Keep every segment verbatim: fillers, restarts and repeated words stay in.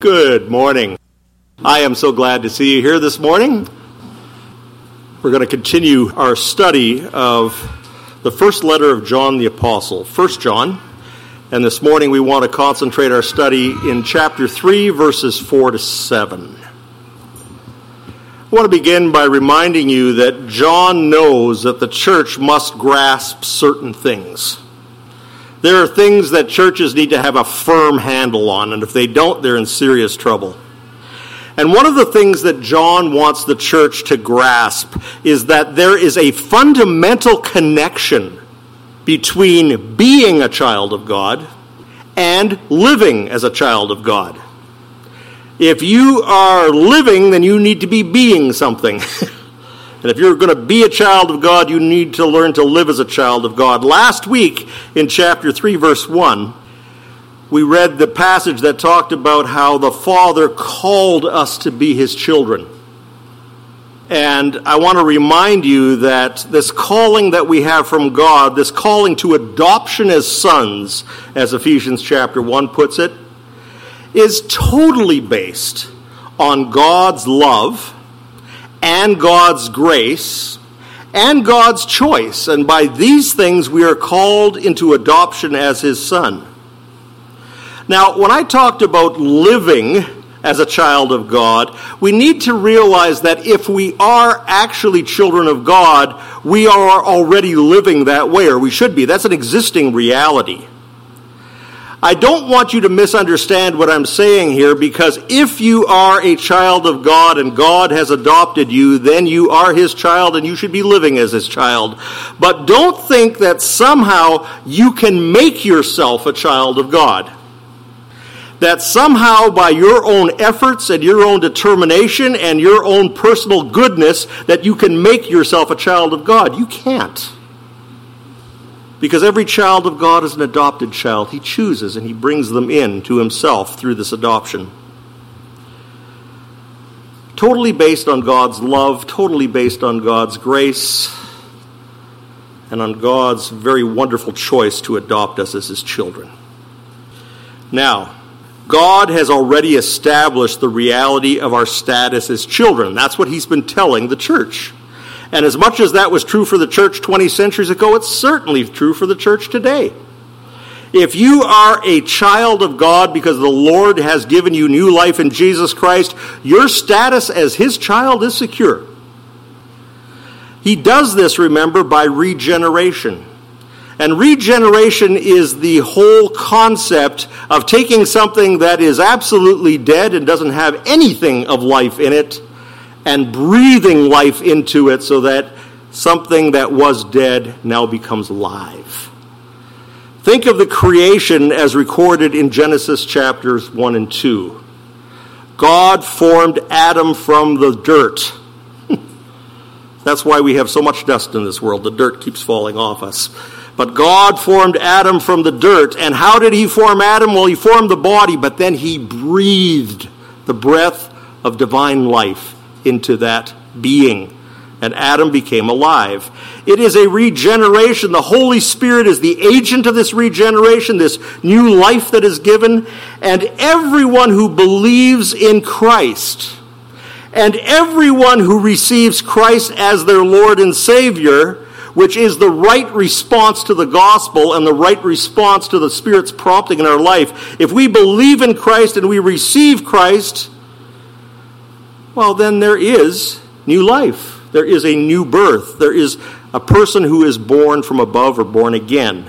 Good morning. I am so glad to see you here this morning. We're going to continue our study of the first letter of John the Apostle, First John. And this morning we want to concentrate our study in chapter three, verses four to seven. I want to begin by reminding you that John knows that the church must grasp certain things. There are things that churches need to have a firm handle on, and if they don't, they're in serious trouble. And one of the things that John wants the church to grasp is that there is a fundamental connection between being a child of God and living as a child of God. If you are living, then you need to be being something. And if you're going to be a child of God, you need to learn to live as a child of God. Last week, in chapter three, verse one, we read the passage that talked about how the Father called us to be his children. And I want to remind you that this calling that we have from God, this calling to adoption as sons, as Ephesians chapter one puts it, is totally based on God's love and God's grace, and God's choice. And by these things we are called into adoption as his son. Now, when I talked about living as a child of God, we need to realize that if we are actually children of God, we are already living that way, or we should be. That's an existing reality. I don't want you to misunderstand what I'm saying here, because if you are a child of God and God has adopted you, then you are his child and you should be living as his child. But don't think that somehow you can make yourself a child of God. That somehow by your own efforts and your own determination and your own personal goodness that you can make yourself a child of God. You can't. Because every child of God is an adopted child. He chooses and he brings them in to himself through this adoption. Totally based on God's love, totally based on God's grace, and on God's very wonderful choice to adopt us as his children. Now, God has already established the reality of our status as children. That's what he's been telling the church. And as much as that was true for the church twenty centuries ago, it's certainly true for the church today. If you are a child of God because the Lord has given you new life in Jesus Christ, your status as his child is secure. He does this, remember, by regeneration. And regeneration is the whole concept of taking something that is absolutely dead and doesn't have anything of life in it, and breathing life into it so that something that was dead now becomes alive. Think of the creation as recorded in Genesis chapters one and two. God formed Adam from the dirt. That's why we have so much dust in this world. The dirt keeps falling off us. But God formed Adam from the dirt. And how did he form Adam? Well, he formed the body, but then he breathed the breath of divine life into that being, and Adam became alive. It is a regeneration. The Holy Spirit is the agent of this regeneration, this new life that is given, and everyone who believes in Christ, and everyone who receives Christ as their Lord and Savior, which is the right response to the gospel and the right response to the Spirit's prompting in our life. If we believe in Christ and we receive Christ, well, then there is new life. There is a new birth. There is a person who is born from above or born again.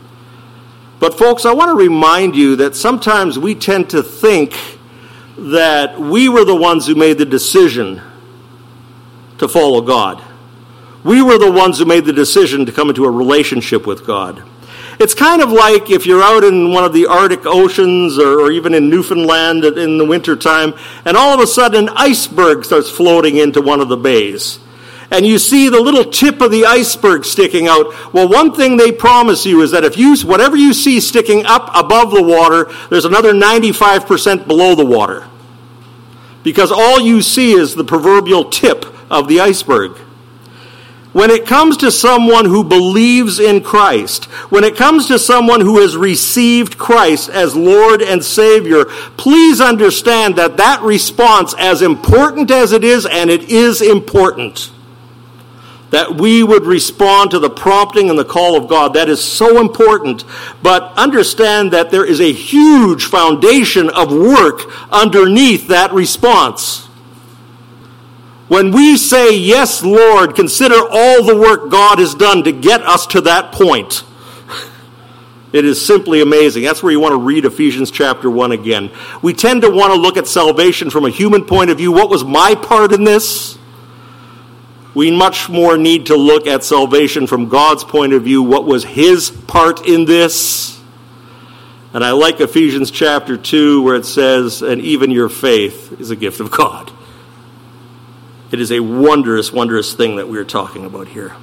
But folks, I want to remind you that sometimes we tend to think that we were the ones who made the decision to follow God. We were the ones who made the decision to come into a relationship with God. It's kind of like if you're out in one of the Arctic oceans or, or even in Newfoundland in the wintertime, and all of a sudden an iceberg starts floating into one of the bays. And you see the little tip of the iceberg sticking out. Well, one thing they promise you is that if you, whatever you see sticking up above the water, there's another ninety-five percent below the water. Because all you see is the proverbial tip of the iceberg. When it comes to someone who believes in Christ, when it comes to someone who has received Christ as Lord and Savior, please understand that that response, as important as it is, and it is important, that we would respond to the prompting and the call of God. That is so important. But understand that there is a huge foundation of work underneath that response. When we say, yes, Lord, consider all the work God has done to get us to that point. It is simply amazing. That's where you want to read Ephesians chapter one again. We tend to want to look at salvation from a human point of view. What was my part in this? We much more need to look at salvation from God's point of view. What was his part in this? And I like Ephesians chapter two where it says, and even your faith is a gift of God. It is a wondrous, wondrous thing that we're talking about here.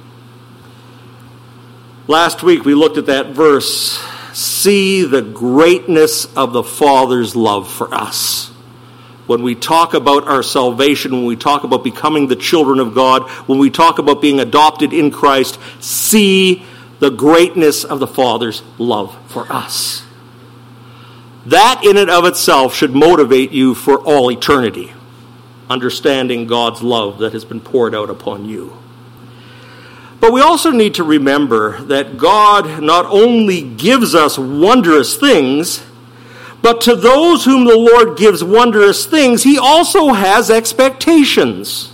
Last week we looked at that verse, see the greatness of the Father's love for us. When we talk about our salvation, when we talk about becoming the children of God, when we talk about being adopted in Christ, see the greatness of the Father's love for us. That in and of itself should motivate you for all eternity. Understanding God's love that has been poured out upon you. But we also need to remember that God not only gives us wondrous things, but to those whom the Lord gives wondrous things, he also has expectations.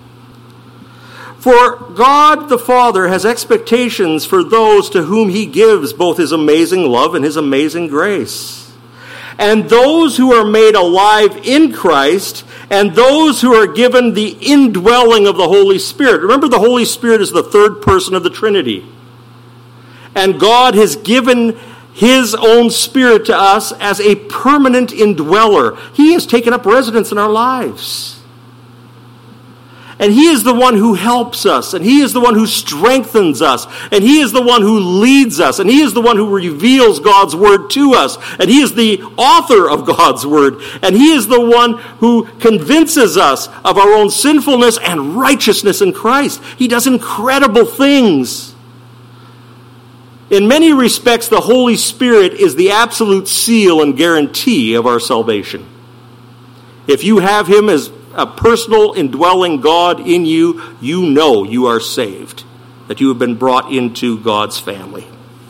For God the Father has expectations for those to whom he gives both his amazing love and his amazing grace. And those who are made alive in Christ, and those who are given the indwelling of the Holy Spirit. Remember, the Holy Spirit is the third person of the Trinity. And God has given his own Spirit to us as a permanent indweller. He has taken up residence in our lives. And he is the one who helps us, and he is the one who strengthens us, and he is the one who leads us, and he is the one who reveals God's word to us, and he is the author of God's word, and he is the one who convinces us of our own sinfulness and righteousness in Christ. He does incredible things. In many respects, the Holy Spirit is the absolute seal and guarantee of our salvation. If you have him as a personal indwelling God in you, you know you are saved, that you have been brought into God's family.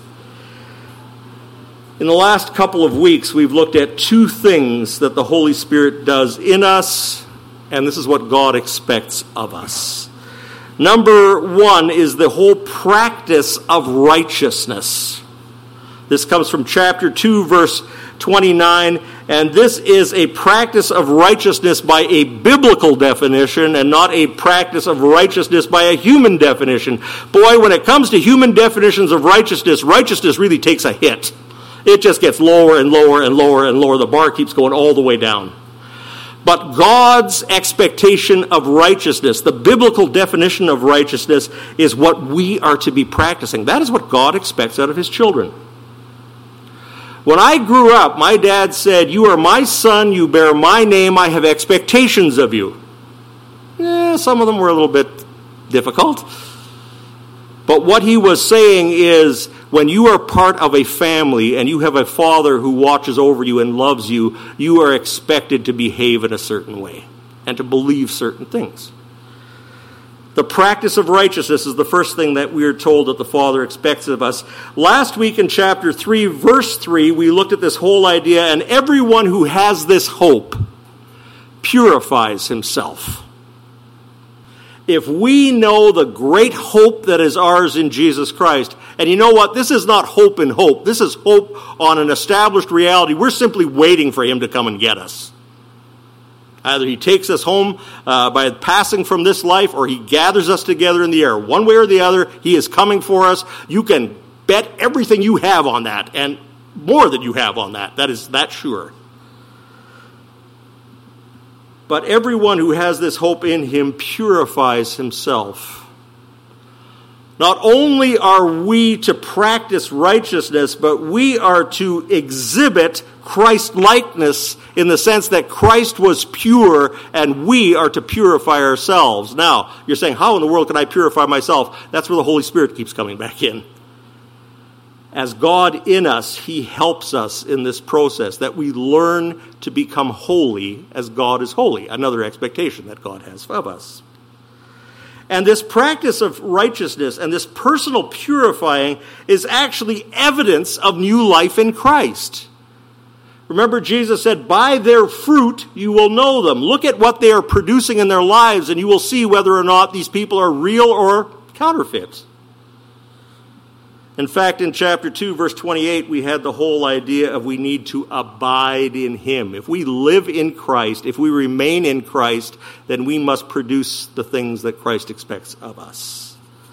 In the last couple of weeks, we've looked at two things that the Holy Spirit does in us, and this is what God expects of us. Number one is the whole practice of righteousness. This comes from chapter two, verse twenty-nine, and this is a practice of righteousness by a biblical definition and not a practice of righteousness by a human definition. Boy, when it comes to human definitions of righteousness, righteousness really takes a hit. It just gets lower and lower and lower and lower. The bar keeps going all the way down. But God's expectation of righteousness, the biblical definition of righteousness, is what we are to be practicing. That is what God expects out of his children. When I grew up, my dad said, "You are my son, you bear my name, I have expectations of you." Eh, some of them were a little bit difficult. But what he was saying is, when you are part of a family and you have a father who watches over you and loves you, you are expected to behave in a certain way and to believe certain things. The practice of righteousness is the first thing that we are told that the Father expects of us. Last week in chapter three, verse three, we looked at this whole idea, and everyone who has this hope purifies himself. If we know the great hope that is ours in Jesus Christ, and you know what? This is not hope in hope. This is hope on an established reality. We're simply waiting for him to come and get us. Either he takes us home uh, by passing from this life, or he gathers us together in the air. One way or the other, he is coming for us. You can bet everything you have on that, and more than you have on that. That is that sure. But everyone who has this hope in him purifies himself. Not only are we to practice righteousness, but we are to exhibit Christ-likeness in the sense that Christ was pure and we are to purify ourselves. Now, you're saying, how in the world can I purify myself? That's where the Holy Spirit keeps coming back in. As God in us, he helps us in this process, that we learn to become holy as God is holy. Another expectation that God has of us. And this practice of righteousness and this personal purifying is actually evidence of new life in Christ. Remember, Jesus said, by their fruit you will know them. Look at what they are producing in their lives, and you will see whether or not these people are real or counterfeit. In fact, in chapter two, verse twenty-eight, we had the whole idea of we need to abide in him. If we live in Christ, if we remain in Christ, then we must produce the things that Christ expects of us.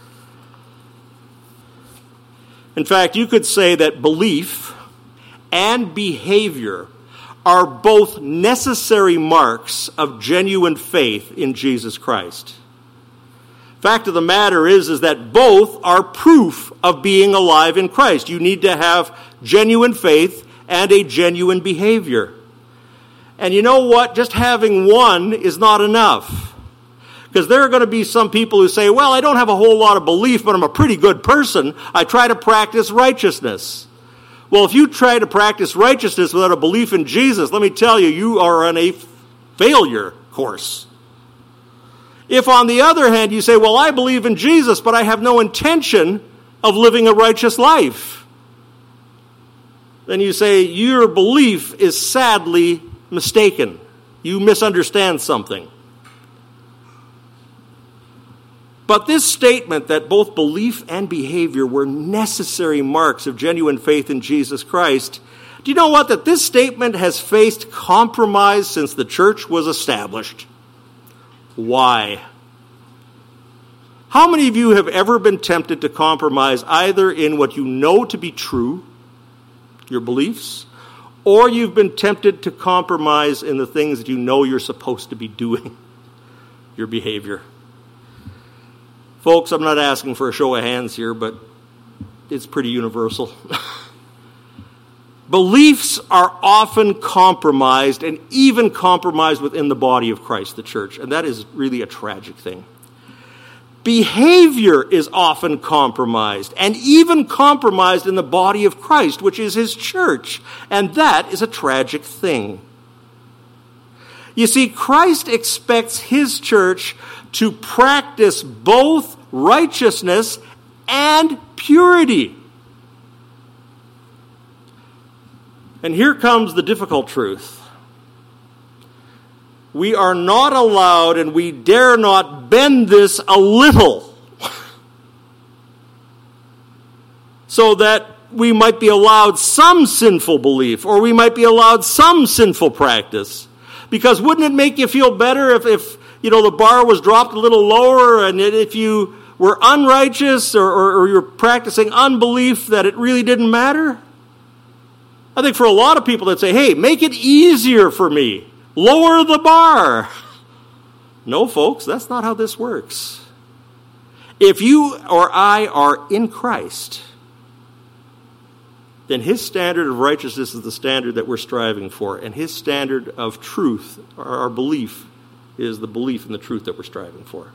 In fact, you could say that belief and behavior are both necessary marks of genuine faith in Jesus Christ. Fact of the matter is, is that both are proof of being alive in Christ. You need to have genuine faith and a genuine behavior. And you know what? Just having one is not enough. Because there are going to be some people who say, well, I don't have a whole lot of belief, but I'm a pretty good person. I try to practice righteousness. Well, if you try to practice righteousness without a belief in Jesus, let me tell you, you are on a failure course. If, on the other hand, you say, well, I believe in Jesus, but I have no intention of living a righteous life, then you say your belief is sadly mistaken. You misunderstand something. But this statement that both belief and behavior were necessary marks of genuine faith in Jesus Christ, do you know what? That this statement has faced compromise since the church was established. Why? How many of you have ever been tempted to compromise either in what you know to be true, your beliefs, or you've been tempted to compromise in the things that you know you're supposed to be doing, your behavior? Folks, I'm not asking for a show of hands here, but it's pretty universal. Beliefs are often compromised, and even compromised within the body of Christ, the church. And that is really a tragic thing. Behavior is often compromised, and even compromised in the body of Christ, which is his church. And that is a tragic thing. You see, Christ expects his church to practice both righteousness and purity. And here comes the difficult truth. We are not allowed, and we dare not bend this a little, so that we might be allowed some sinful belief, or we might be allowed some sinful practice. Because wouldn't it make you feel better if, if you know, the bar was dropped a little lower, and if you were unrighteous or, or, or you're practicing unbelief, that it really didn't matter? I think for a lot of people that say, hey, make it easier for me. Lower the bar. No, folks, that's not how this works. If you or I are in Christ, then his standard of righteousness is the standard that we're striving for. And his standard of truth, or our belief, is the belief in the truth that we're striving for.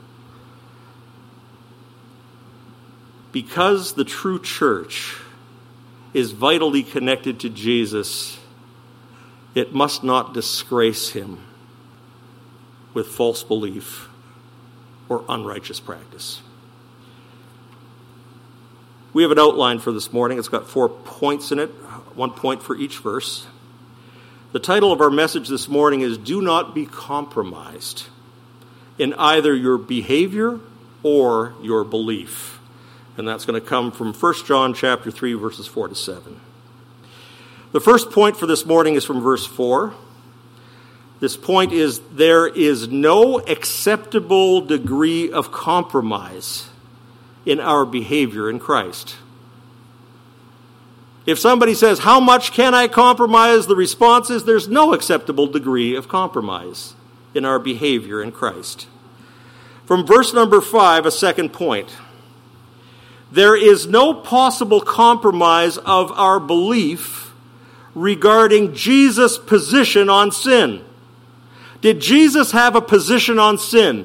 Because the true church is vitally connected to Jesus, it must not disgrace him with false belief or unrighteous practice. We have an outline for this morning. It's got four points in it, one point for each verse. The title of our message this morning is Do Not Be Compromised in Either Your Behavior or Your Belief. And that's going to come from First John chapter three, verses four to seven. The first point for this morning is from verse four. This point is, there is no acceptable degree of compromise in our behavior in Christ. If somebody says, how much can I compromise? The response is, there's no acceptable degree of compromise in our behavior in Christ. From verse number five, a second point. There is no possible compromise of our belief regarding Jesus' position on sin. Did Jesus have a position on sin?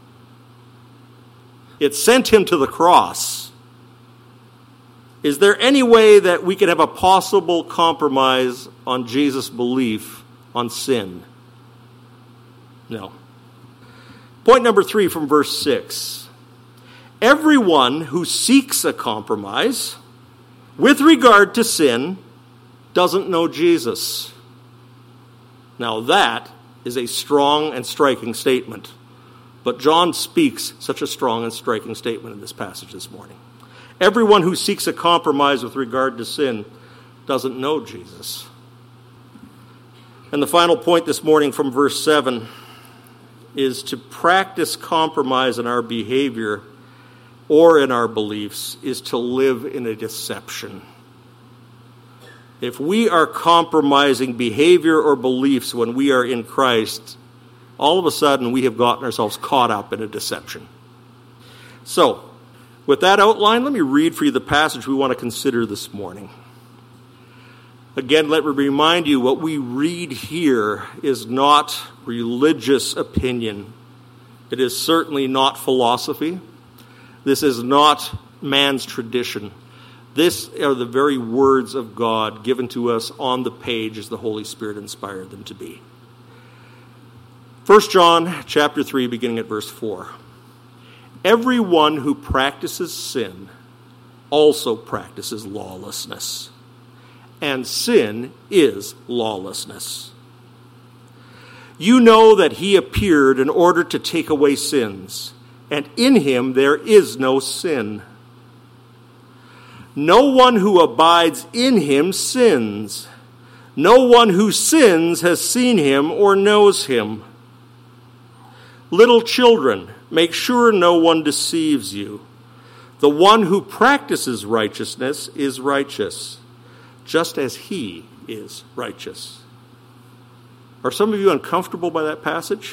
It sent him to the cross. Is there any way that we could have a possible compromise on Jesus' belief on sin? No. Point number three from verse six. Everyone who seeks a compromise with regard to sin doesn't know Jesus. Now that is a strong and striking statement. But John speaks such a strong and striking statement in this passage this morning. Everyone who seeks a compromise with regard to sin doesn't know Jesus. And the final point this morning from verse seven is to practice compromise in our behavior or in our beliefs is to live in a deception. If we are compromising behavior or beliefs when we are in Christ, all of a sudden we have gotten ourselves caught up in a deception. So, with that outline, let me read for you the passage we want to consider this morning. Again, let me remind you, what we read here is not religious opinion. It is certainly not philosophy. This is not man's tradition. This are the very words of God given to us on the page as the Holy Spirit inspired them to be. First John chapter three, beginning at verse four. Everyone who practices sin also practices lawlessness, and sin is lawlessness. You know that he appeared in order to take away sins, and in him there is no sin. No one who abides in him sins. No one who sins has seen him or knows him. Little children, make sure no one deceives you. The one who practices righteousness is righteous, just as he is righteous. Are some of you uncomfortable by that passage?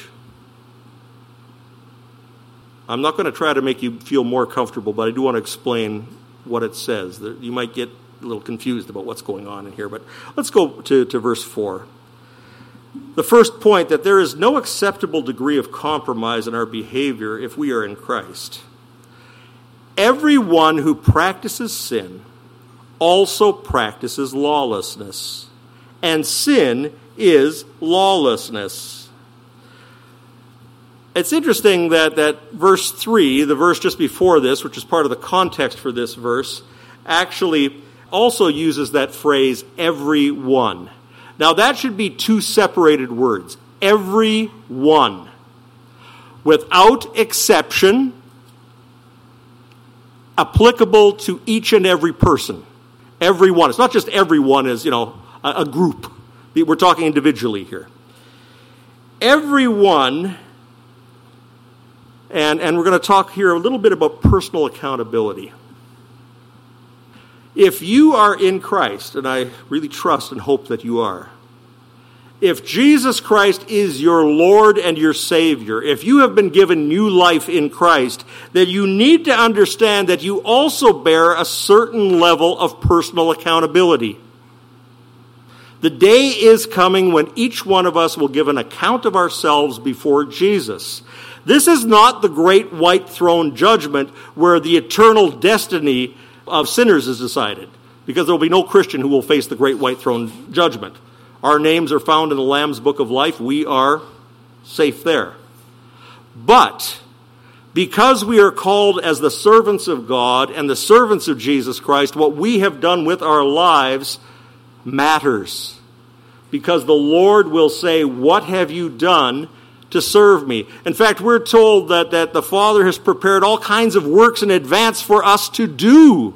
I'm not going to try to make you feel more comfortable, but I do want to explain what it says. You might get a little confused about what's going on in here, but let's go to, to verse four. The first point, that there is no acceptable degree of compromise in our behavior if we are in Christ. Everyone who practices sin also practices lawlessness, and sin is lawlessness. It's interesting that, that verse three, the verse just before this, which is part of the context for this verse, actually also uses that phrase, everyone. Now that should be two separated words. Everyone. Without exception, applicable to each and every person. Everyone. It's not just everyone as, you know, a, a group. We're talking individually here. Everyone, and, and we're going to talk here a little bit about personal accountability. If you are in Christ, and I really trust and hope that you are, if Jesus Christ is your Lord and your Savior, if you have been given new life in Christ, then you need to understand that you also bear a certain level of personal accountability. The day is coming when each one of us will give an account of ourselves before Jesus. This is not the great white throne judgment where the eternal destiny of sinners is decided, because there will be no Christian who will face the great white throne judgment. Our names are found in the Lamb's book of life. We are safe there. But because we are called as the servants of God and the servants of Jesus Christ, what we have done with our lives matters. Because the Lord will say, "What have you done to serve me?" In fact, we're told that, that the Father has prepared all kinds of works in advance for us to do,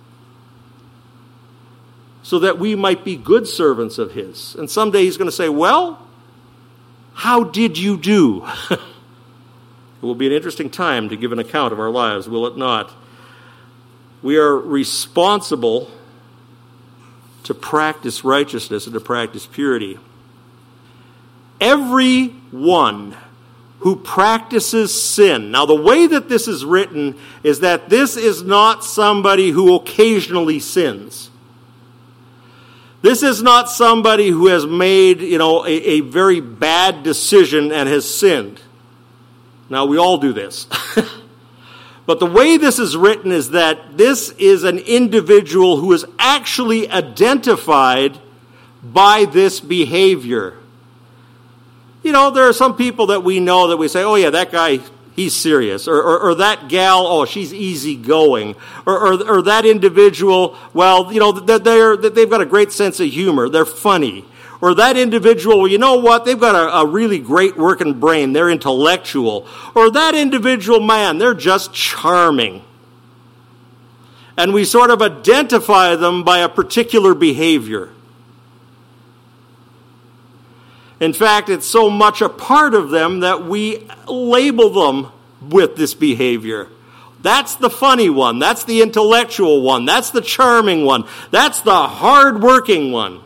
so that we might be good servants of his. And someday he's going to say, "Well, how did you do?" It will be an interesting time to give an account of our lives, will it not? We are responsible to practice righteousness and to practice purity. Everyone who practices sin. Now, the way that this is written is that this is not somebody who occasionally sins. This is not somebody who has made, you know, a, a very bad decision and has sinned. Now, we all do this. But the way this is written is that this is an individual who is actually identified by this behavior. You know, there are some people that we know that we say, oh yeah, that guy, he's serious. Or, or, or that gal, oh, she's easygoing. Or, or, or that individual, well, you know, they're, they've got a great sense of humor. They're funny. Or that individual, well, you know what, they've got a, a really great working brain. They're intellectual. Or that individual, man, they're just charming. And we sort of identify them by a particular behavior. In fact, it's so much a part of them that we label them with this behavior. That's the funny one. That's the intellectual one. That's the charming one. That's the hard-working one.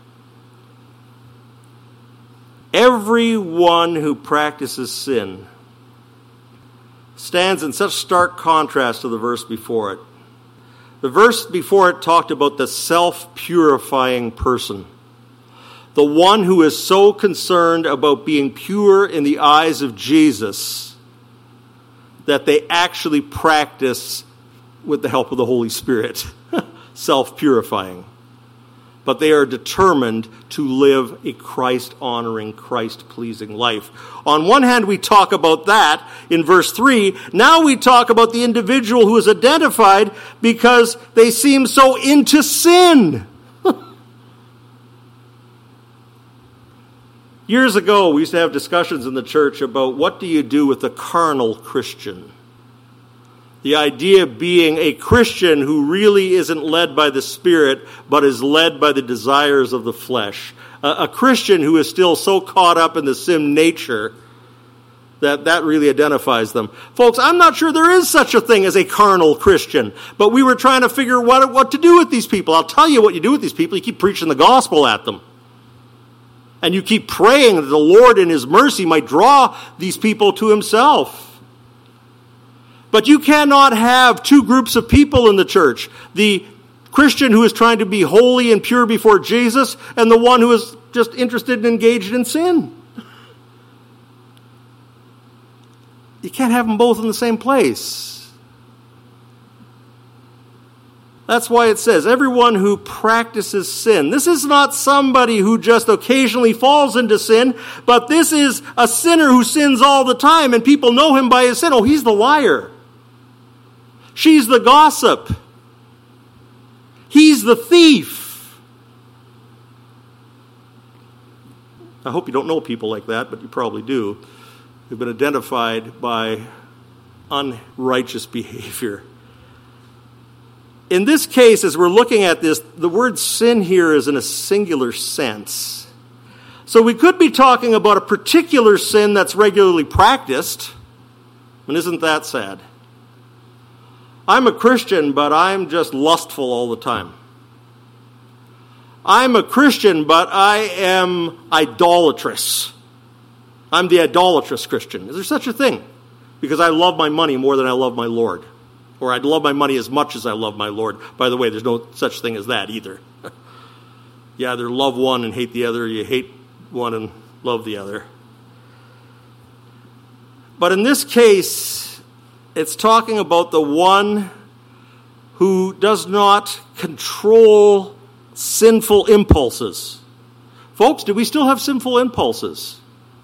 Everyone who practices sin stands in such stark contrast to the verse before it. The verse before it talked about the self-purifying person. The one who is so concerned about being pure in the eyes of Jesus that they actually practice, with the help of the Holy Spirit, self-purifying. But they are determined to live a Christ-honoring, Christ-pleasing life. On one hand, we talk about that in verse three. Now we talk about the individual who is identified because they seem so into sin. Years ago, we used to have discussions in the church about what do you do with a carnal Christian. The idea being a Christian who really isn't led by the Spirit, but is led by the desires of the flesh. A, a Christian who is still so caught up in the sin nature that that really identifies them. Folks, I'm not sure there is such a thing as a carnal Christian, but we were trying to figure what, what to do with these people. I'll tell you what you do with these people. You keep preaching the gospel at them. And you keep praying that the Lord in His mercy might draw these people to Himself. But you cannot have two groups of people in the church. The Christian who is trying to be holy and pure before Jesus, and the one who is just interested and engaged in sin. You can't have them both in the same place. That's why it says, everyone who practices sin. This is not somebody who just occasionally falls into sin, but this is a sinner who sins all the time, and people know him by his sin. Oh, he's the liar. She's the gossip. He's the thief. I hope you don't know people like that, but you probably do. Who've been identified by unrighteous behavior. In this case, as we're looking at this, the word sin here is in a singular sense. So we could be talking about a particular sin that's regularly practiced. And isn't that sad? I'm a Christian, but I'm just lustful all the time. I'm a Christian, but I am idolatrous. I'm the idolatrous Christian. Is there such a thing? Because I love my money more than I love my Lord. Or I'd love my money as much as I love my Lord. By the way, there's no such thing as that either. You either love one and hate the other, or you hate one and love the other. But in this case, it's talking about the one who does not control sinful impulses. Folks, do we still have sinful impulses?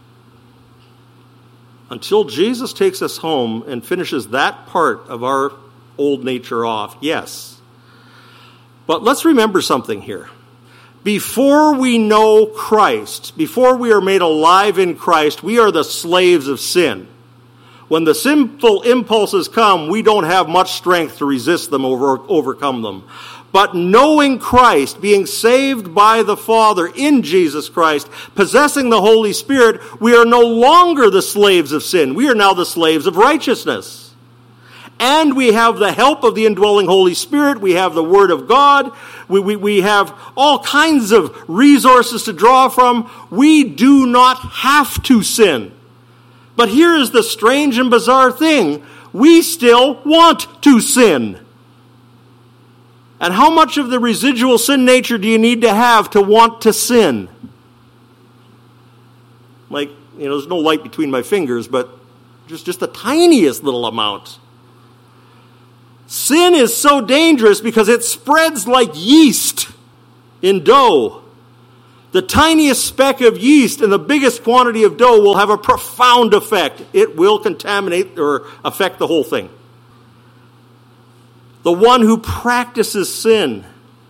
Until Jesus takes us home and finishes that part of our old nature off, yes. But let's remember something here. Before we know Christ, before we are made alive in Christ, we are the slaves of sin. When the sinful impulses come, we don't have much strength to resist them or overcome them. But knowing Christ, being saved by the Father in Jesus Christ, possessing the Holy Spirit, we are no longer the slaves of sin. We are now the slaves of righteousness. And we have the help of the indwelling Holy Spirit. We have the Word of God. We, we, we have all kinds of resources to draw from. We do not have to sin. But here is the strange and bizarre thing. We still want to sin. And how much of the residual sin nature do you need to have to want to sin? Like, you know, there's no light between my fingers, but just, just the tiniest little amount. Sin is so dangerous because it spreads like yeast in dough. The tiniest speck of yeast in the biggest quantity of dough will have a profound effect. It will contaminate or affect the whole thing. The one who practices sin.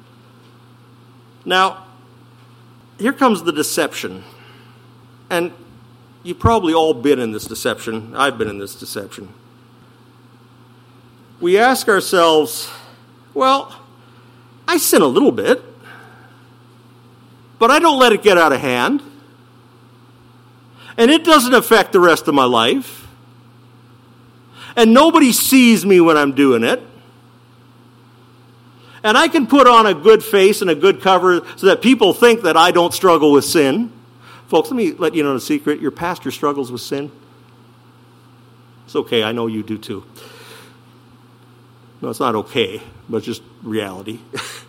Now, here comes the deception. And you've probably all been in this deception. I've been in this deception. We ask ourselves, well, I sin a little bit, but I don't let it get out of hand. And it doesn't affect the rest of my life. And nobody sees me when I'm doing it. And I can put on a good face and a good cover so that people think that I don't struggle with sin. Folks, let me let you know a secret. Your pastor struggles with sin. It's okay, I know you do too. No, it's not okay, but it's just reality.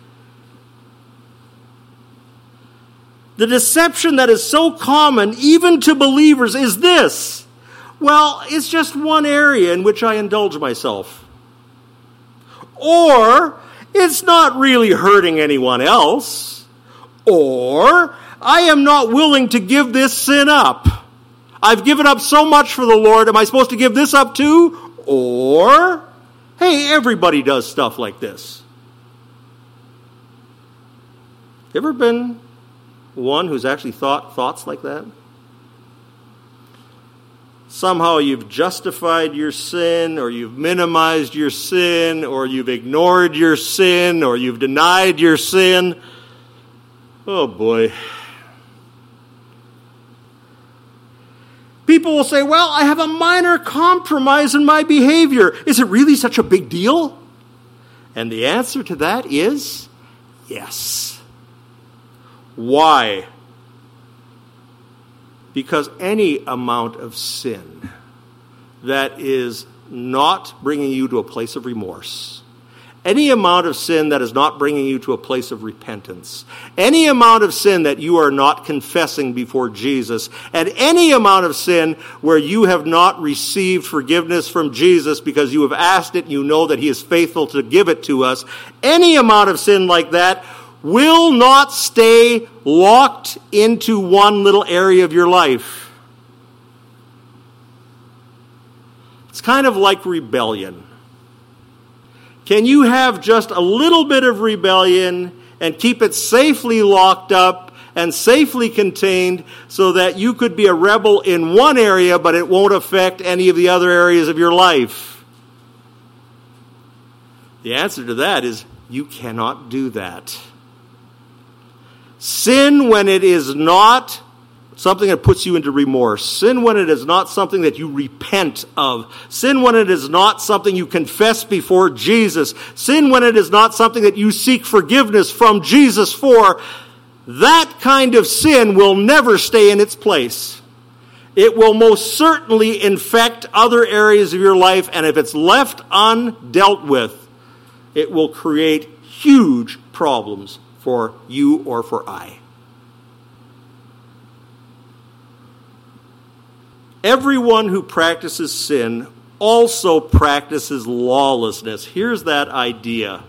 The deception that is so common, even to believers, is this. Well, it's just one area in which I indulge myself. Or, it's not really hurting anyone else. Or, I am not willing to give this sin up. I've given up so much for the Lord. Am I supposed to give this up too? Or, hey, everybody does stuff like this. Ever been one who's actually thought thoughts like that? Somehow you've justified your sin, or you've minimized your sin, or you've ignored your sin, or you've denied your sin. Oh boy. People will say, well, I have a minor compromise in my behavior. Is it really such a big deal? And the answer to that is yes. Why? Because any amount of sin that is not bringing you to a place of remorse, any amount of sin that is not bringing you to a place of repentance, any amount of sin that you are not confessing before Jesus, and any amount of sin where you have not received forgiveness from Jesus because you have asked it and you know that He is faithful to give it to us, any amount of sin like that will not stay locked into one little area of your life. It's kind of like rebellion. Can you have just a little bit of rebellion and keep it safely locked up and safely contained so that you could be a rebel in one area, but it won't affect any of the other areas of your life? The answer to that is you cannot do that. Sin, when it is not something that puts you into remorse. Sin when it is not something that you repent of. Sin when it is not something you confess before Jesus. Sin when it is not something that you seek forgiveness from Jesus for. That kind of sin will never stay in its place. It will most certainly infect other areas of your life, and if it's left undealt with, it will create huge problems for you or for I. Everyone who practices sin also practices lawlessness. Here's that idea.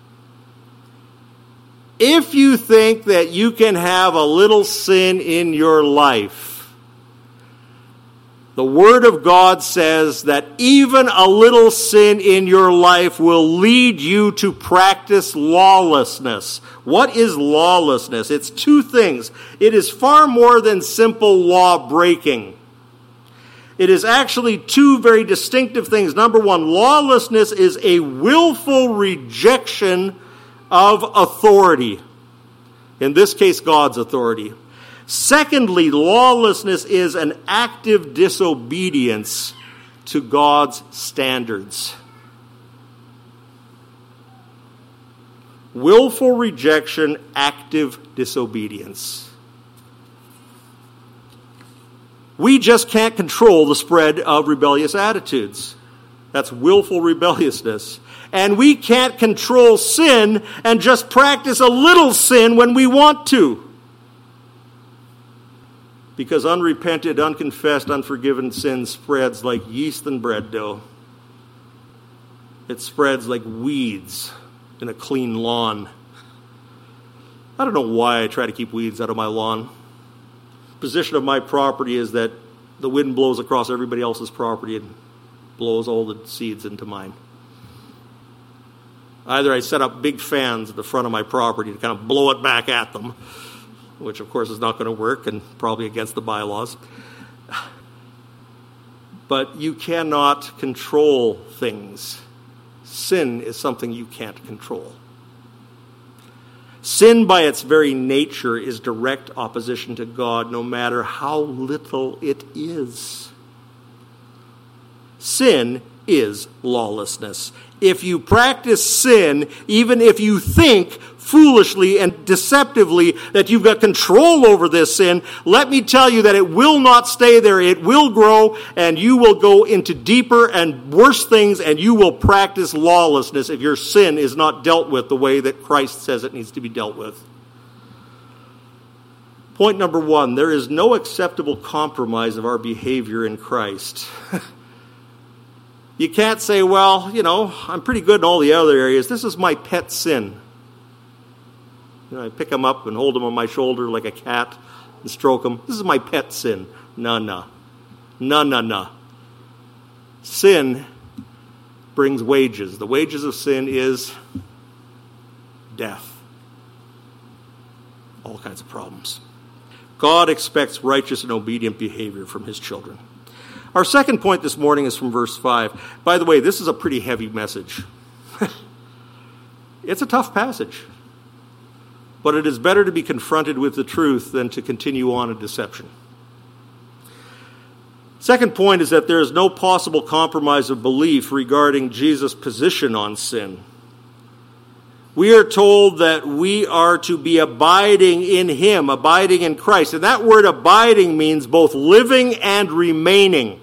If you think that you can have a little sin in your life, the Word of God says that even a little sin in your life will lead you to practice lawlessness. What is lawlessness? It's two things. It is far more than simple law breaking. It is actually two very distinctive things. Number one, lawlessness is a willful rejection of authority. In this case, God's authority. Secondly, lawlessness is an active disobedience to God's standards. Willful rejection, active disobedience. We just can't control the spread of rebellious attitudes. That's willful rebelliousness. And we can't control sin and just practice a little sin when we want to. Because unrepented, unconfessed, unforgiven sin spreads like yeast in bread dough. It spreads like weeds in a clean lawn. I don't know why I try to keep weeds out of my lawn. The position of my property is that the wind blows across everybody else's property and blows all the seeds into mine. Either I set up big fans at the front of my property to kind of blow it back at them, which of course is not going to work and probably against the bylaws. But you cannot control things. Sin is something you can't control. Sin by its very nature is direct opposition to God, no matter how little it is. Sin is lawlessness. If you practice sin, even if you think foolishly and deceptively that you've got control over this sin, let me tell you that it will not stay there. It will grow, and you will go into deeper and worse things, and you will practice lawlessness if your sin is not dealt with the way that Christ says it needs to be dealt with. Point number one, there is no acceptable compromise of our behavior in Christ. You can't say, well, you know, I'm pretty good in all the other areas. This is my pet sin. You know, I pick him up and hold him on my shoulder like a cat and stroke him. This is my pet sin. No, no. No, no, no. Sin brings wages. The wages of sin is death. All kinds of problems. God expects righteous and obedient behavior from his children. Our second point this morning is from verse five. By the way, this is a pretty heavy message. It's a tough passage. But it is better to be confronted with the truth than to continue on in deception. Second point is that there is no possible compromise of belief regarding Jesus' position on sin. We are told that we are to be abiding in him, abiding in Christ. And that word abiding means both living and remaining.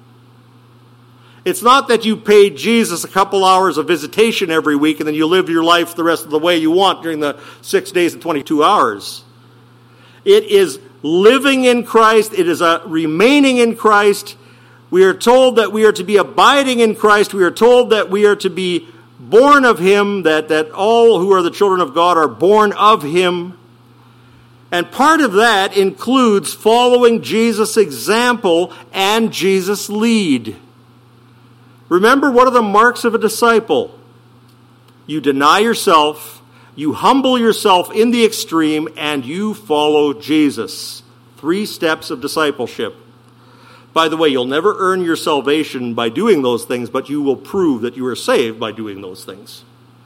It's not that you pay Jesus a couple hours of visitation every week and then you live your life the rest of the way you want during the six days and twenty-two hours. It is living in Christ. It is a remaining in Christ. We are told that we are to be abiding in Christ. We are told that we are to be born of him, that, that all who are the children of God are born of him. And part of that includes following Jesus' example and Jesus' lead. Remember, what are the marks of a disciple? You deny yourself, you humble yourself in the extreme, and you follow Jesus. Three steps of discipleship. By the way, you'll never earn your salvation by doing those things, but you will prove that you are saved by doing those things.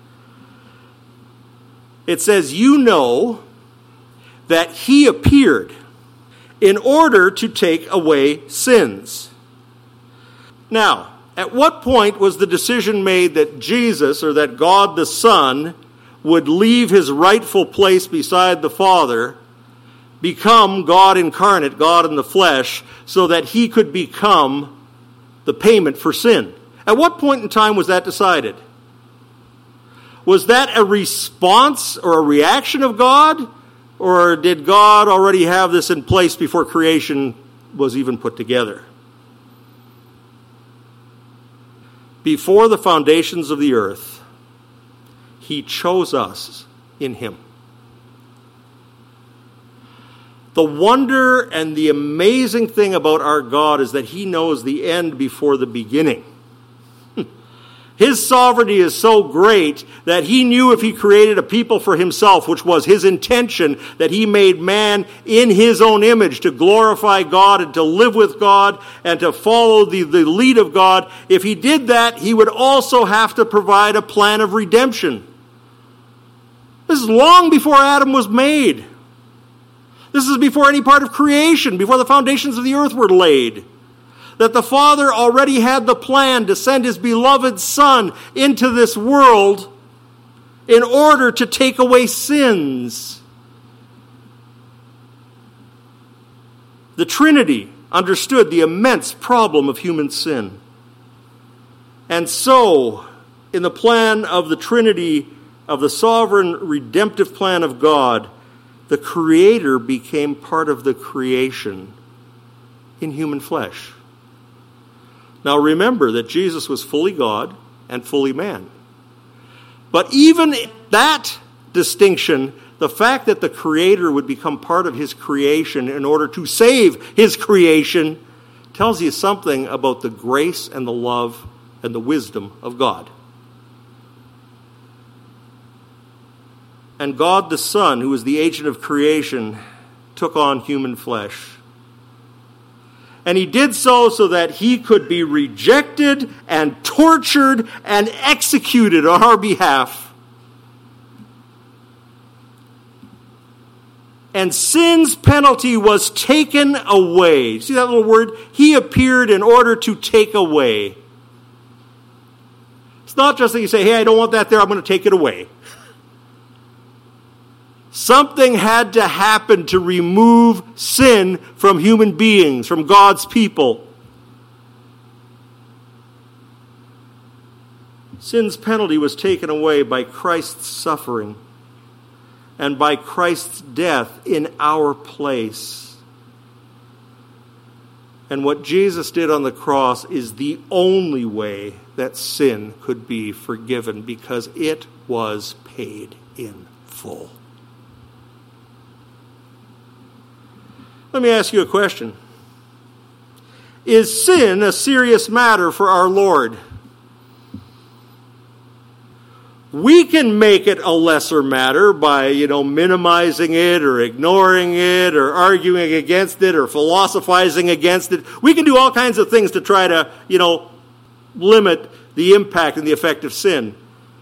It says, you know that he appeared in order to take away sins. Now, at what point was the decision made that Jesus, or that God the Son, would leave his rightful place beside the Father, become God incarnate, God in the flesh, so that he could become the payment for sin? At what point in time was that decided? Was that a response or a reaction of God? Or did God already have this in place before creation was even put together? Before the foundations of the earth, he chose us in him. The wonder and the amazing thing about our God is that he knows the end before the beginning. His sovereignty is so great that he knew if he created a people for himself, which was his intention, that he made man in his own image to glorify God and to live with God and to follow the, the lead of God. If he did that, he would also have to provide a plan of redemption. This is long before Adam was made. This is before any part of creation, before the foundations of the earth were laid. That the Father already had the plan to send his beloved Son into this world in order to take away sins. The Trinity understood the immense problem of human sin. And so, in the plan of the Trinity, of the sovereign redemptive plan of God, the Creator became part of the creation in human flesh. Now remember that Jesus was fully God and fully man. But even that distinction, the fact that the Creator would become part of his creation in order to save his creation, tells you something about the grace and the love and the wisdom of God. And God the Son, who is the agent of creation, took on human flesh. And he did so so that he could be rejected and tortured and executed on our behalf. And sin's penalty was taken away. See that little word? He appeared in order to take away. It's not just that you say, hey, I don't want that there, I'm going to take it away. Something had to happen to remove sin from human beings, from God's people. Sin's penalty was taken away by Christ's suffering and by Christ's death in our place. And what Jesus did on the cross is the only way that sin could be forgiven, because it was paid in full. Let me ask you a question. Is sin a serious matter for our Lord? We can make it a lesser matter by, you know, minimizing it or ignoring it or arguing against it or philosophizing against it. We can do all kinds of things to try to, you know, limit the impact and the effect of sin.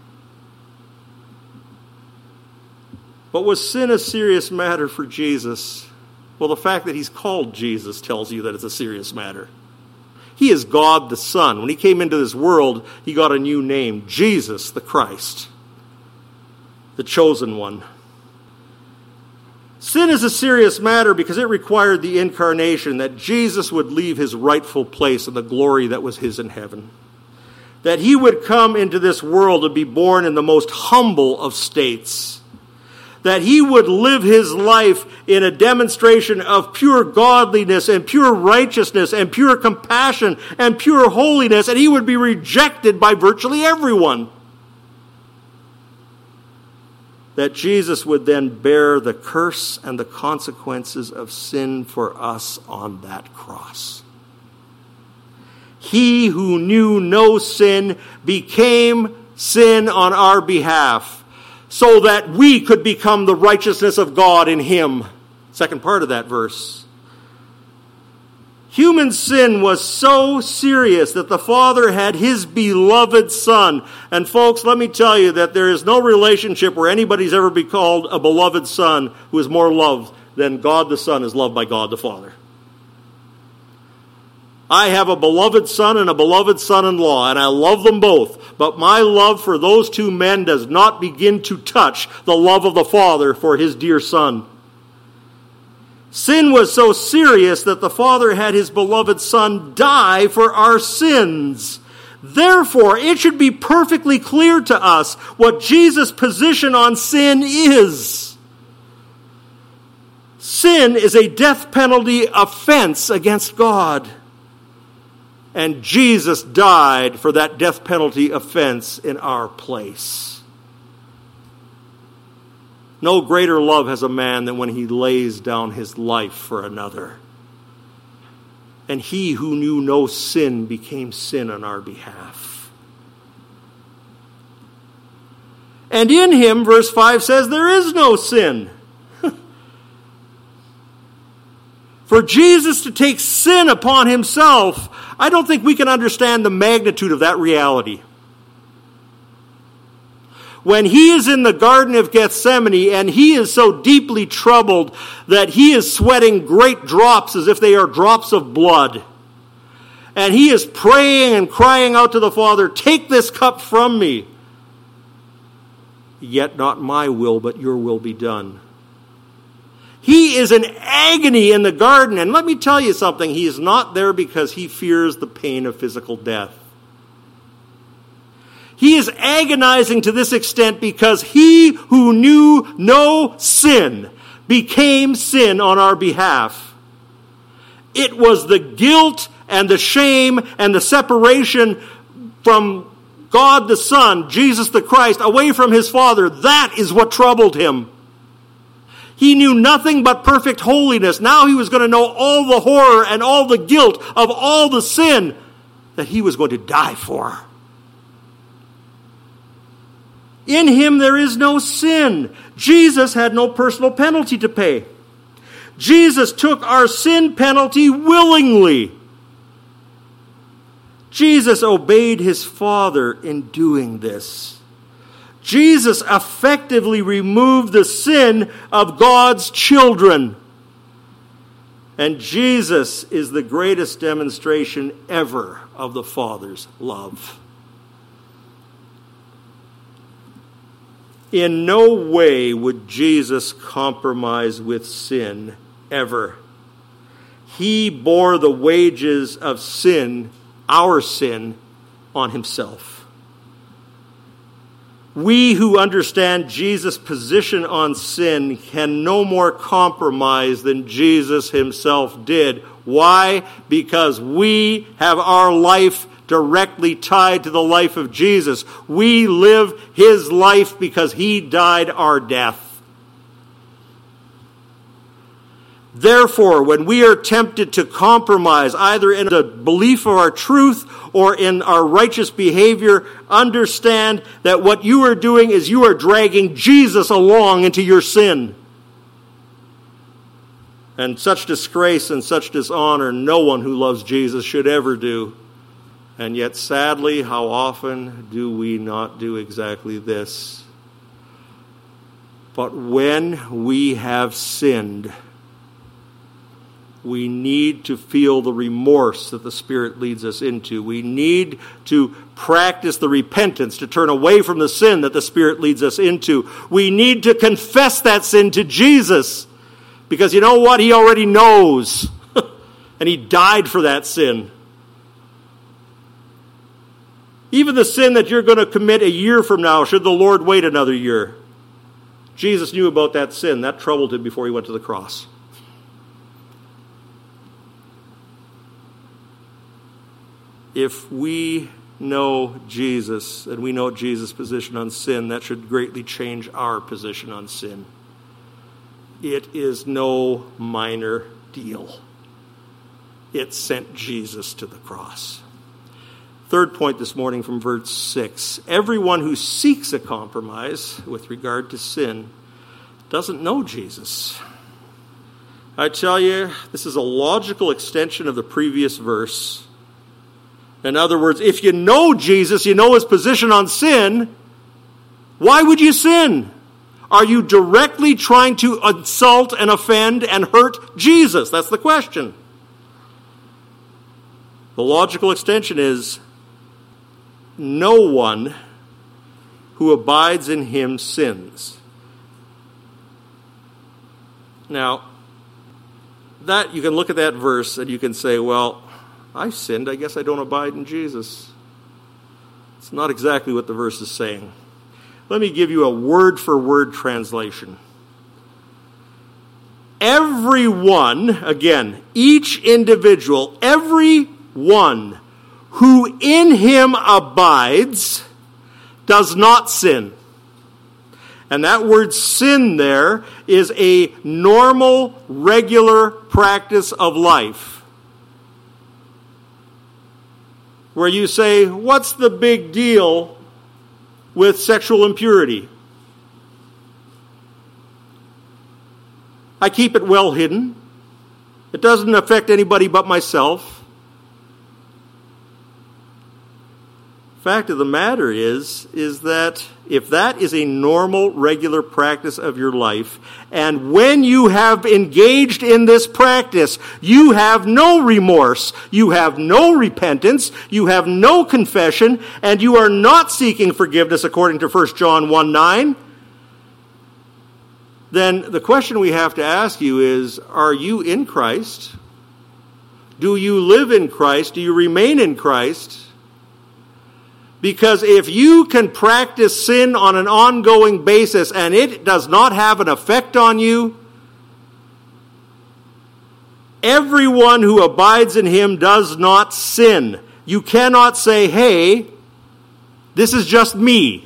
But was sin a serious matter for Jesus? Well, the fact that he's called Jesus tells you that it's a serious matter. He is God the Son. When he came into this world, he got a new name, Jesus the Christ, the chosen one. Sin is a serious matter because it required the incarnation, that Jesus would leave his rightful place in the glory that was his in heaven. That he would come into this world and be born in the most humble of states. That he would live his life in a demonstration of pure godliness and pure righteousness and pure compassion and pure holiness, and he would be rejected by virtually everyone. That Jesus would then bear the curse and the consequences of sin for us on that cross. He who knew no sin became sin on our behalf, so that we could become the righteousness of God in him. Second part of that verse. Human sin was so serious that the Father had his beloved Son. And folks, let me tell you that there is no relationship where anybody's ever been called a beloved son who is more loved than God the Son is loved by God the Father. I have a beloved son and a beloved son-in-law, and I love them both. But my love for those two men does not begin to touch the love of the Father for his dear Son. Sin was so serious that the Father had his beloved Son die for our sins. Therefore, it should be perfectly clear to us what Jesus' position on sin is. Sin is a death penalty offense against God. And Jesus died for that death penalty offense in our place. No greater love has a man than when he lays down his life for another. And he who knew no sin became sin on our behalf. And in him, verse five says, there is no sin. For Jesus to take sin upon himself, I don't think we can understand the magnitude of that reality. When he is in the Garden of Gethsemane and he is so deeply troubled that he is sweating great drops as if they are drops of blood, and he is praying and crying out to the Father, take this cup from me, yet not my will but your will be done. He is in agony in the garden. And let me tell you something. He is not there because he fears the pain of physical death. He is agonizing to this extent because he who knew no sin became sin on our behalf. It was the guilt and the shame and the separation from God the Son, Jesus the Christ, away from his Father. That is what troubled him. He knew nothing but perfect holiness. Now he was going to know all the horror and all the guilt of all the sin that he was going to die for. In him there is no sin. Jesus had no personal penalty to pay. Jesus took our sin penalty willingly. Jesus obeyed his Father in doing this. Jesus effectively removed the sin of God's children. And Jesus is the greatest demonstration ever of the Father's love. In no way would Jesus compromise with sin, ever. He bore the wages of sin, our sin, on himself. We who understand Jesus' position on sin can no more compromise than Jesus himself did. Why? Because we have our life directly tied to the life of Jesus. We live his life because he died our death. Therefore, when we are tempted to compromise, either in the belief of our truth or in our righteous behavior, understand that what you are doing is you are dragging Jesus along into your sin. And such disgrace and such dishonor no one who loves Jesus should ever do. And yet, sadly, how often do we not do exactly this? But when we have sinned, we need to feel the remorse that the Spirit leads us into. We need to practice the repentance, to turn away from the sin that the Spirit leads us into. We need to confess that sin to Jesus. Because you know what? He already knows. And he died for that sin. Even the sin that you're going to commit a year from now, should the Lord wait another year. Jesus knew about that sin. That troubled him before he went to the cross. If we know Jesus and we know Jesus' position on sin, that should greatly change our position on sin. It is no minor deal. It sent Jesus to the cross. Third point this morning from verse six. Everyone who seeks a compromise with regard to sin doesn't know Jesus. I tell you, this is a logical extension of the previous verse. In other words, if you know Jesus, you know his position on sin, why would you sin? Are you directly trying to insult and offend and hurt Jesus? That's the question. The logical extension is, no one who abides in him sins. Now, that you can look at that verse and you can say, well, I sinned, I guess I don't abide in Jesus. It's not exactly what the verse is saying. Let me give you a word-for-word translation. Everyone, again, each individual, everyone who in him abides does not sin. And that word sin there is a normal, regular practice of life. Where you say, what's the big deal with sexual impurity? I keep it well hidden. It doesn't affect anybody but myself. Fact of the matter is, is that if that is a normal, regular practice of your life, and when you have engaged in this practice, you have no remorse, you have no repentance, you have no confession, and you are not seeking forgiveness according to First John one nine, then the question we have to ask you is, are you in Christ? Do you live in Christ? Do you remain in Christ? Because if you can practice sin on an ongoing basis and it does not have an effect on you, everyone who abides in him does not sin. You cannot say, hey, this is just me.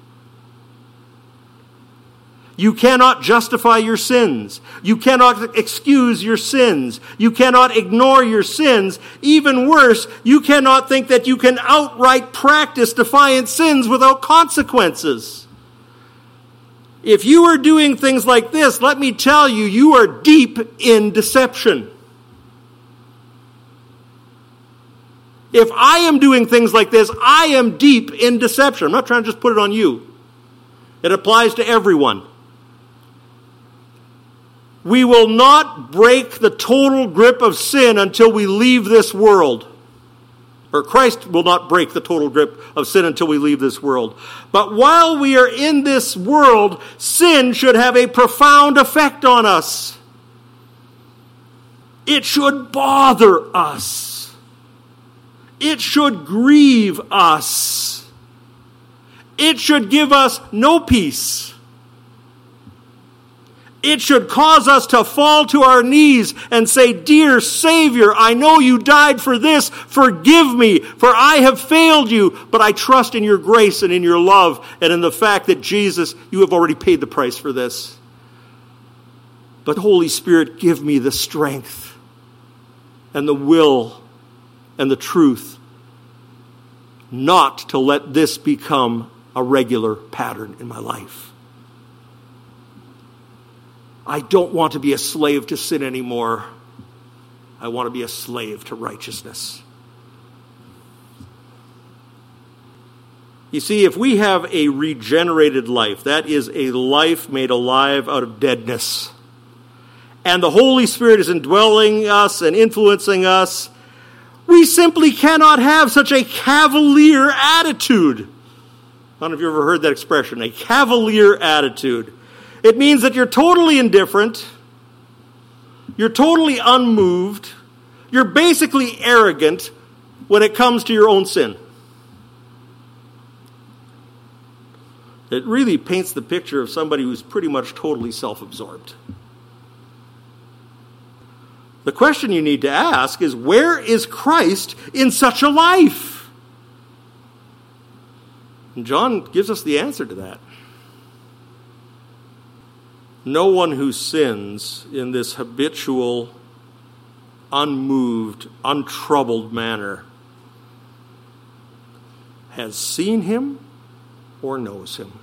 You cannot justify your sins. You cannot excuse your sins. You cannot ignore your sins. Even worse, you cannot think that you can outright practice defiant sins without consequences. If you are doing things like this, let me tell you, you are deep in deception. If I am doing things like this, I am deep in deception. I'm not trying to just put it on you. It applies to everyone. We will not break the total grip of sin until we leave this world. Or Christ will not break the total grip of sin until we leave this world. But while we are in this world, sin should have a profound effect on us. It should bother us. It should grieve us. It should give us no peace. It should cause us to fall to our knees and say, dear Savior, I know you died for this. Forgive me, for I have failed you. But I trust in your grace and in your love and in the fact that, Jesus, you have already paid the price for this. But Holy Spirit, give me the strength and the will and the truth not to let this become a regular pattern in my life. I don't want to be a slave to sin anymore. I want to be a slave to righteousness. You see, if we have a regenerated life, that is a life made alive out of deadness, and the Holy Spirit is indwelling us and influencing us, we simply cannot have such a cavalier attitude. I don't know if you've ever heard that expression, a cavalier attitude. It means that you're totally indifferent, you're totally unmoved, you're basically arrogant when it comes to your own sin. It really paints the picture of somebody who's pretty much totally self-absorbed. The question you need to ask is, where is Christ in such a life? And John gives us the answer to that. No one who sins in this habitual, unmoved, untroubled manner has seen him or knows him.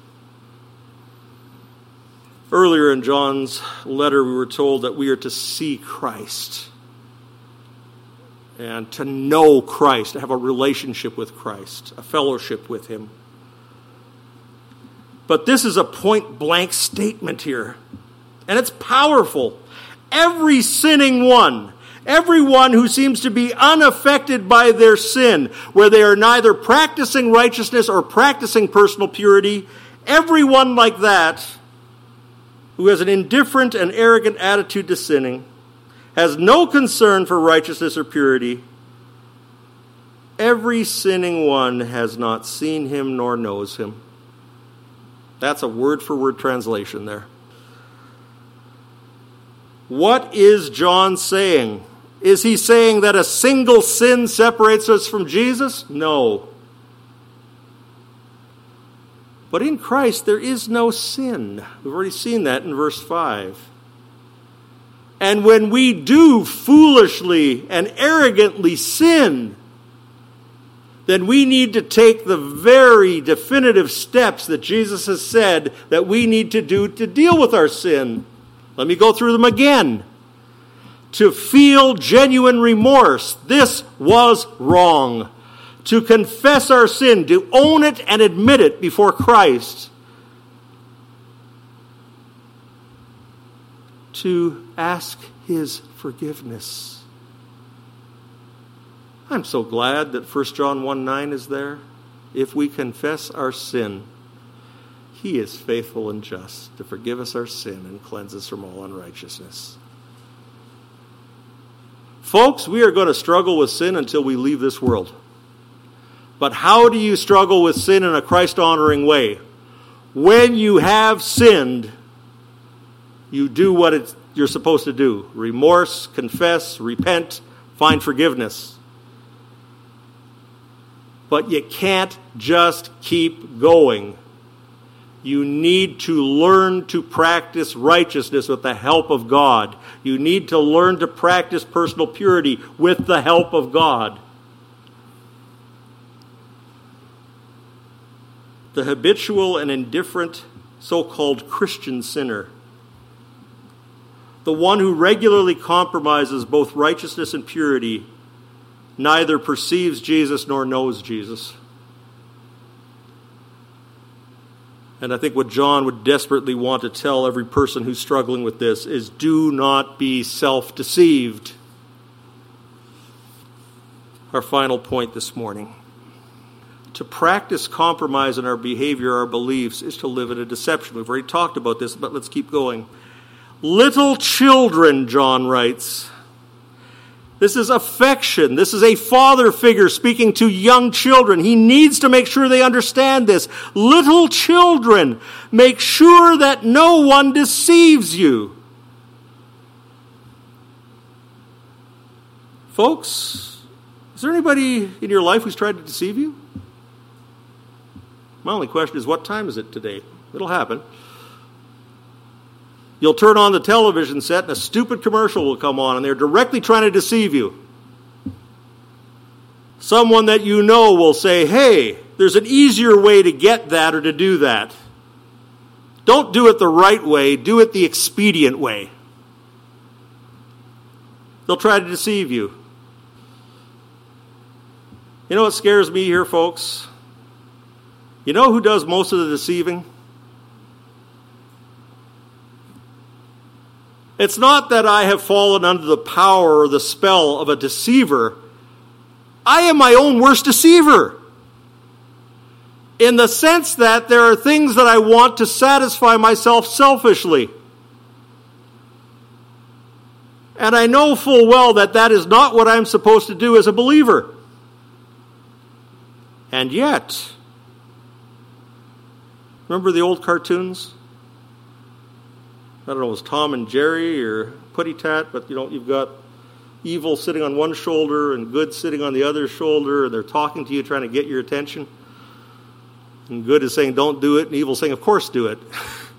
Earlier in John's letter, we were told that we are to see Christ and to know Christ, to have a relationship with Christ, a fellowship with him. But this is a point-blank statement here, and it's powerful. Every sinning one, everyone who seems to be unaffected by their sin, where they are neither practicing righteousness or practicing personal purity, everyone like that, who has an indifferent and arrogant attitude to sinning, has no concern for righteousness or purity, every sinning one has not seen him nor knows him. That's a word-for-word translation there. What is John saying? Is he saying that a single sin separates us from Jesus? No. But in Christ, there is no sin. We've already seen that in verse five. And when we do foolishly and arrogantly sin, then we need to take the very definitive steps that Jesus has said that we need to do to deal with our sin. Let me go through them again. To feel genuine remorse. This was wrong. To confess our sin, to own it and admit it before Christ. To ask his forgiveness. I'm so glad that First John one nine is there. If we confess our sin, He is faithful and just to forgive us our sin and cleanse us from all unrighteousness. Folks, we are going to struggle with sin until we leave this world. But how do you struggle with sin in a Christ-honoring way? When you have sinned, you do what it's, you're supposed to do. Remorse, confess, repent, find forgiveness. But you can't just keep going. You need to learn to practice righteousness with the help of God. You need to learn to practice personal purity with the help of God. The habitual and indifferent so-called Christian sinner, the one who regularly compromises both righteousness and purity, neither perceives Jesus nor knows Jesus. And I think what John would desperately want to tell every person who's struggling with this is, do not be self-deceived. Our final point this morning. To practice compromise in our behavior, our beliefs, is to live in a deception. We've already talked about this, but let's keep going. Little children, John writes. This is affection. This is a father figure speaking to young children. He needs to make sure they understand this. Little children, make sure that no one deceives you. Folks, is there anybody in your life who's tried to deceive you? My only question is, what time is it today? It'll happen. You'll turn on the television set and a stupid commercial will come on and they're directly trying to deceive you. Someone that you know will say, hey, there's an easier way to get that or to do that. Don't do it the right way, do it the expedient way. They'll try to deceive you. You know what scares me here, folks? You know who does most of the deceiving? It's not that I have fallen under the power or the spell of a deceiver. I am my own worst deceiver. In the sense that there are things that I want to satisfy myself selfishly. And I know full well that that is not what I'm supposed to do as a believer. And yet, remember the old cartoons? I don't know, it was Tom and Jerry or Putty Tat, but you know, you've got evil sitting on one shoulder and good sitting on the other shoulder, and they're talking to you, trying to get your attention. And good is saying, don't do it, and evil is saying, of course do it.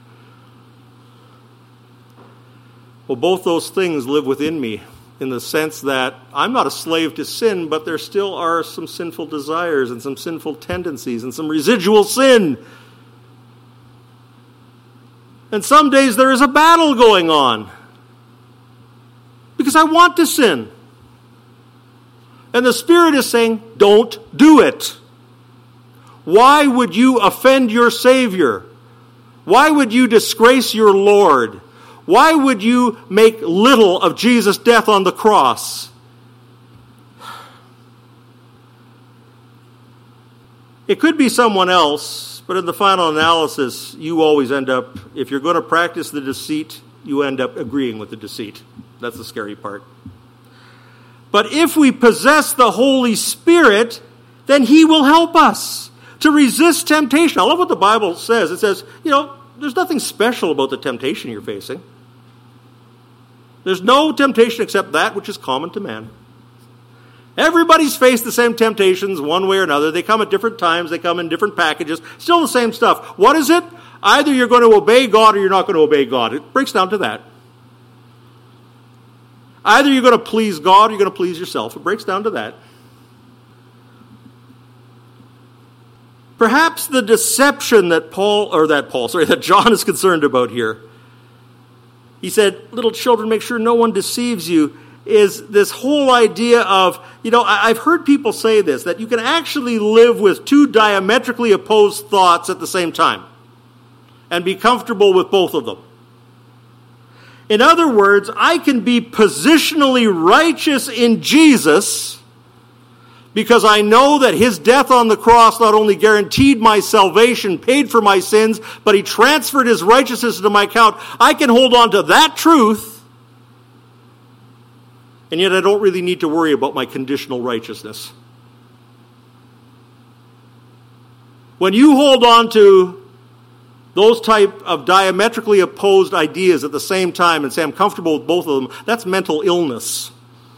Well, both those things live within me in the sense that I'm not a slave to sin, but there still are some sinful desires and some sinful tendencies and some residual sin. And some days there is a battle going on because I want to sin. And the Spirit is saying, don't do it. Why would you offend your Savior? Why would you disgrace your Lord? Why would you make little of Jesus' death on the cross? It could be someone else, but in the final analysis, you always end up, if you're going to practice the deceit, you end up agreeing with the deceit. That's the scary part. But if we possess the Holy Spirit, then He will help us to resist temptation. I love what the Bible says. It says, you know, there's nothing special about the temptation you're facing. There's no temptation except that which is common to man. Everybody's faced the same temptations one way or another. They come at different times. They come in different packages. Still the same stuff. What is it? Either you're going to obey God or you're not going to obey God. It breaks down to that. Either you're going to please God or you're going to please yourself. It breaks down to that. Perhaps the deception that Paul, or that Paul, sorry, that John is concerned about here. He said, little children, make sure no one deceives you, is this whole idea of, you know, I've heard people say this, that you can actually live with two diametrically opposed thoughts at the same time and be comfortable with both of them. In other words, I can be positionally righteous in Jesus because I know that his death on the cross not only guaranteed my salvation, paid for my sins, but he transferred his righteousness into my account. I can hold on to that truth, and yet I don't really need to worry about my conditional righteousness. When you hold on to those type of diametrically opposed ideas at the same time and say, I'm comfortable with both of them, that's mental illness.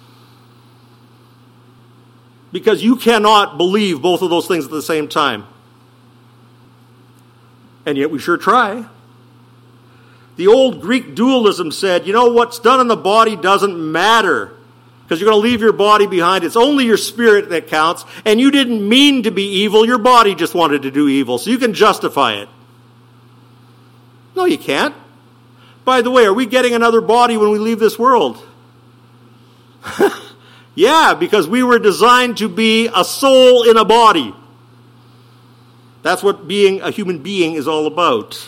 Because you cannot believe both of those things at the same time. And yet we sure try. The old Greek dualism said, you know, what's done in the body doesn't matter, because you're going to leave your body behind. It's only your spirit that counts, and you didn't mean to be evil. Your body just wanted to do evil, so you can justify it. No, you can't. By the way, are we getting another body when we leave this world? Yeah, because we were designed to be a soul in a body. That's what being a human being is all about.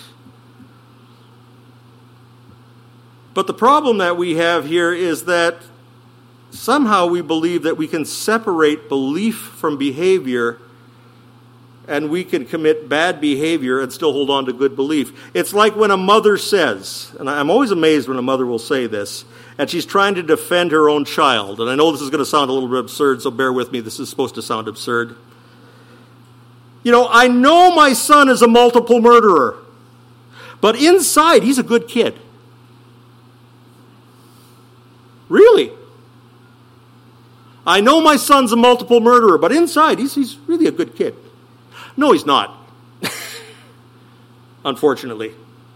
But the problem that we have here is that somehow we believe that we can separate belief from behavior, and we can commit bad behavior and still hold on to good belief. It's like when a mother says, and I'm always amazed when a mother will say this, and she's trying to defend her own child. And I know this is going to sound a little bit absurd, so bear with me. This is supposed to sound absurd. You know, I know my son is a multiple murderer, but inside he's a good kid. Really? I know my son's a multiple murderer, but inside he's, he's really a good kid. No, he's not. Unfortunately.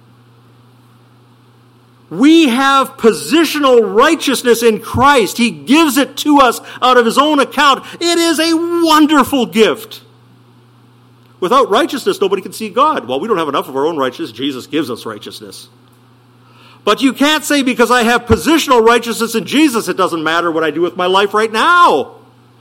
We have positional righteousness in Christ. He gives it to us out of his own account. It is a wonderful gift. Without righteousness, nobody can see God. Well, we don't have enough of our own righteousness. Jesus gives us righteousness. But you can't say because I have positional righteousness in Jesus, it doesn't matter what I do with my life right now.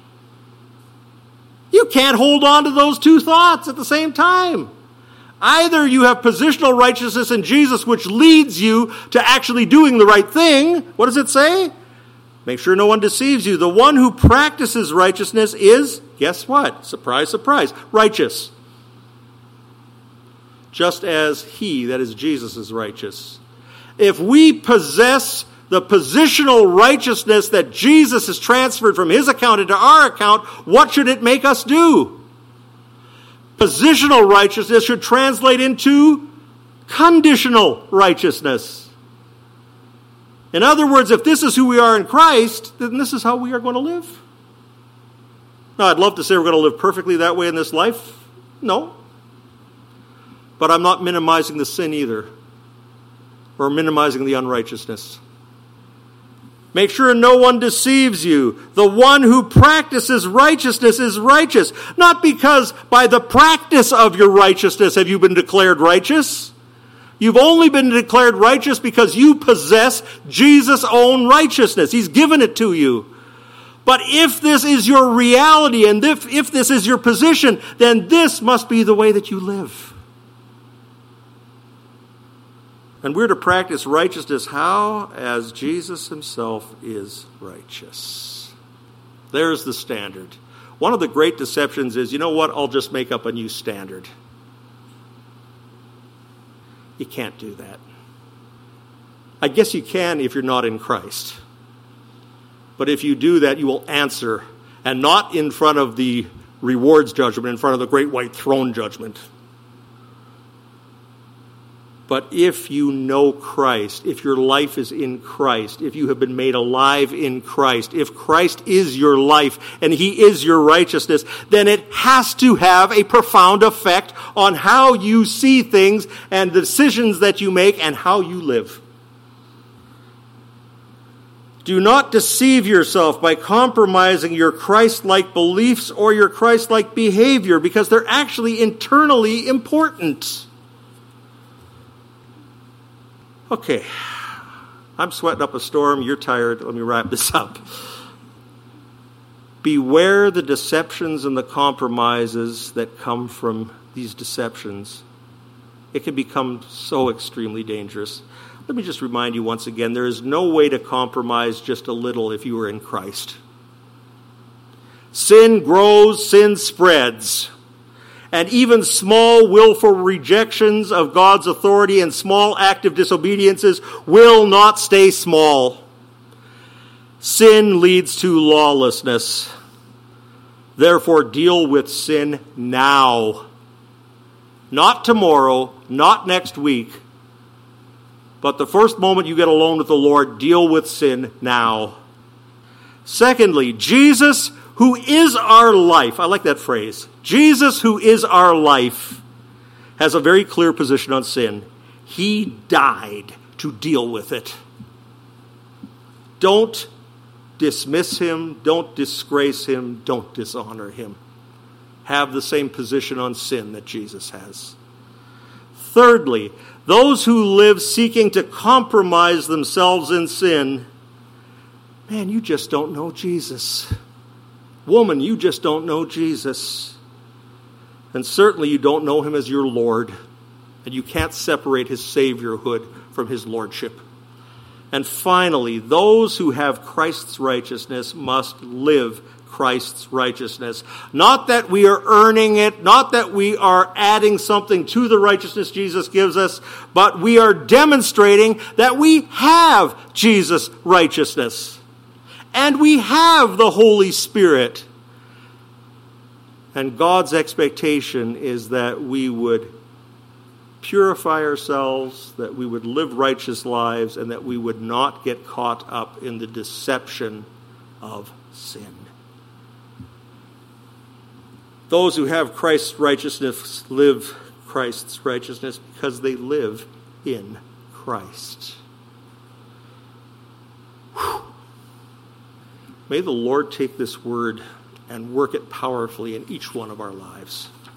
You can't hold on to those two thoughts at the same time. Either you have positional righteousness in Jesus, which leads you to actually doing the right thing. What does it say? Make sure no one deceives you. The one who practices righteousness is, guess what? Surprise, surprise, righteous. Just as he, that is Jesus, is righteous. If we possess the positional righteousness that Jesus has transferred from his account into our account, what should it make us do? Positional righteousness should translate into conditional righteousness. In other words, if this is who we are in Christ, then this is how we are going to live. Now, I'd love to say we're going to live perfectly that way in this life. No. But I'm not minimizing the sin either, or minimizing the unrighteousness. Make sure no one deceives you. The one who practices righteousness is righteous. Not because by the practice of your righteousness have you been declared righteous. You've only been declared righteous because you possess Jesus' own righteousness. He's given it to you. But if this is your reality and if, if this is your position, then this must be the way that you live. And we're to practice righteousness how? As Jesus himself is righteous. There's the standard. One of the great deceptions is, you know what, I'll just make up a new standard. You can't do that. I guess you can if you're not in Christ. But if you do that, you will answer, and not in front of the rewards judgment, in front of the great white throne judgment. But if you know Christ, if your life is in Christ, if you have been made alive in Christ, if Christ is your life and he is your righteousness, then it has to have a profound effect on how you see things and the decisions that you make and how you live. Do not deceive yourself by compromising your Christ-like beliefs or your Christ-like behavior, because they're actually internally important. Okay, I'm sweating up a storm. You're tired. Let me wrap this up. Beware the deceptions and the compromises that come from these deceptions. It can become so extremely dangerous. Let me just remind you once again, there is no way to compromise just a little if you are in Christ. Sin grows, sin spreads. And even small willful rejections of God's authority and small active disobediences will not stay small. Sin leads to lawlessness. Therefore, deal with sin now. Not tomorrow, not next week, but the first moment you get alone with the Lord, deal with sin now. Secondly, Jesus, who is our life, I like that phrase, Jesus, who is our life, has a very clear position on sin. He died to deal with it. Don't dismiss him, don't disgrace him, don't dishonor him. Have the same position on sin that Jesus has. Thirdly, those who live seeking to compromise themselves in sin, man, you just don't know Jesus. Woman, you just don't know Jesus. And certainly you don't know him as your Lord. And you can't separate his saviorhood from his lordship. And finally, those who have Christ's righteousness must live Christ's righteousness. Not that we are earning it, not that we are adding something to the righteousness Jesus gives us, but we are demonstrating that we have Jesus' righteousness. And we have the Holy Spirit. And God's expectation is that we would purify ourselves, that we would live righteous lives, and that we would not get caught up in the deception of sin. Those who have Christ's righteousness live Christ's righteousness because they live in Christ. Whew. May the Lord take this word and work it powerfully in each one of our lives.